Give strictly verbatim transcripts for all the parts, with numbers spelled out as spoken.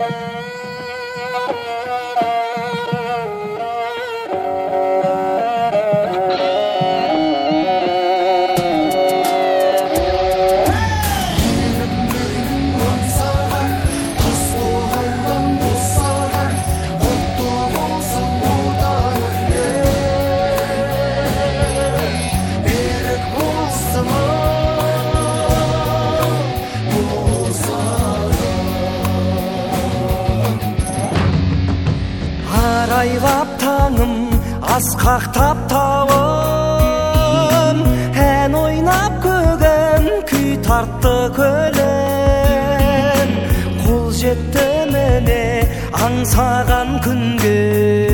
Айлап таңым асқақтап тауым, ән ойнап көгім күй тартты көлім. Қол жетті міне аңсаған күнге,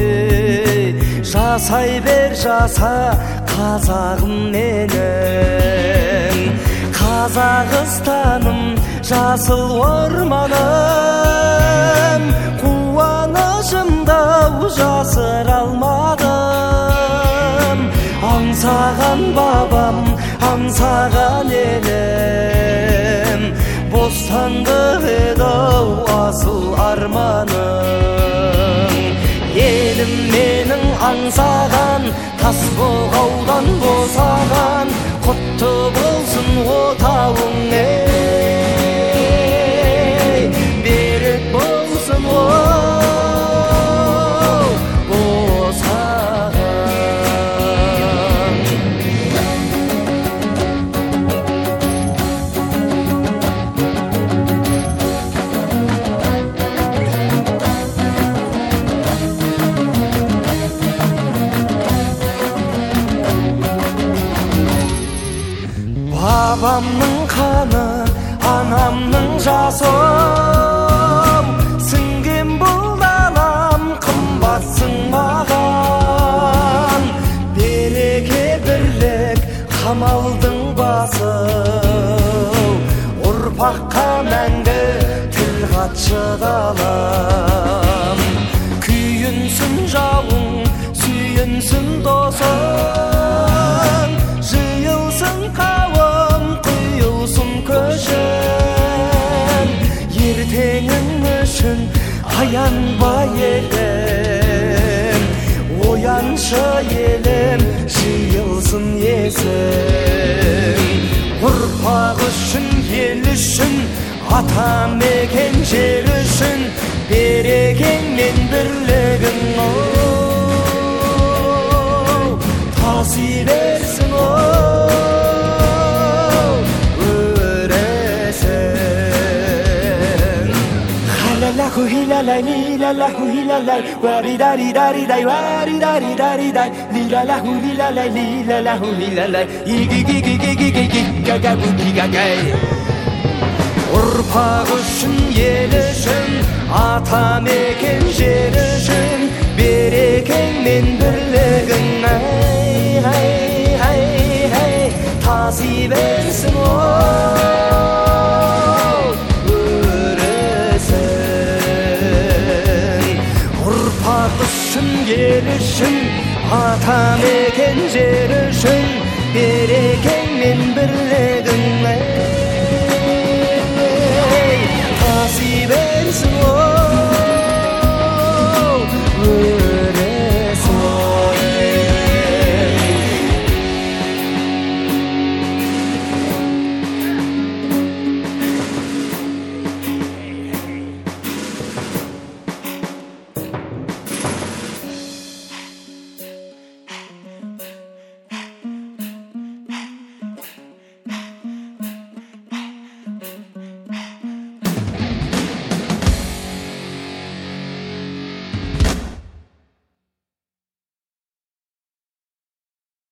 жасай бер жаса қазағым менің. Қазақстаным жасыл орманым, қуанышымды жасыра алмадым. Аңсаған бабам, аңсаған елім, бостандық еді асыл арманым. Елім менің аңсаған, тас бұғаудан босаған, құтты болсын отауың, ей, берік болсын о. Бабамның қаны, анамның жасым, сіңген бұл данам қымбатсың маған. Береке бірлік қамалдың басы, ұрпаққа мәңгі тіл қатшы далам. Күйінсін жауың, сүйінсін досың, жиылсын қауым, құйылсын көшін. Ертеңің үшін аянба елім, ояншы елім, жиылсын есім. Ұрпақ үшін, ел үшін, ата мекен жер үшін, берекең мен бірлігің таси берсін өресін. Халалаху хилалай, лилалаху хилалай, варидаридаридай, варидаридаридай, лилалаху лилалай, лилалаху лилалай, игигигигигигигигагагагай. Ұрпақ үшін, ел үшін, ата мекен жер үшін, берекең мен бірлігің, ай, ай, ай, ай, таси берсін о өресін. Ұрпақ үшін, ел үшін, ата мекен жер үшін, берекең мен бірлігің.